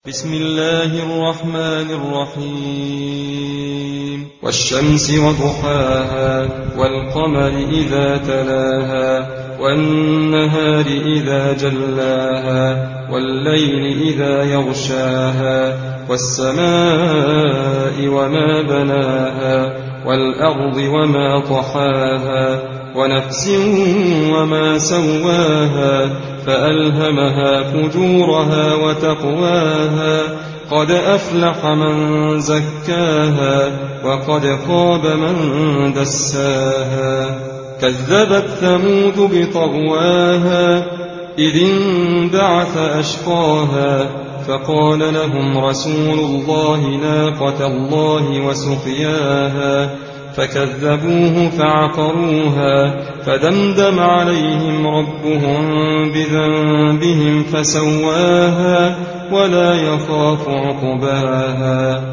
بسم الله الرحمن الرحيم والشمس وضحاها والقمر إذا تلاها والنهار إذا جلاها والليل إذا يغشاها والسماء وما بناها والأرض وما طحاها ونفس وما سواها فألهمها فجورها وتقواها قد أفلح من زكاها وقد خاب من دساها كذبت ثمود بطغواها إذ انبعث أشقاها فقال لهم رسول الله ناقة الله وسقياها فكذبوه فعقروها فدمدم عليهم ربهم بذنبهم فسواها ولا يخاف عقباها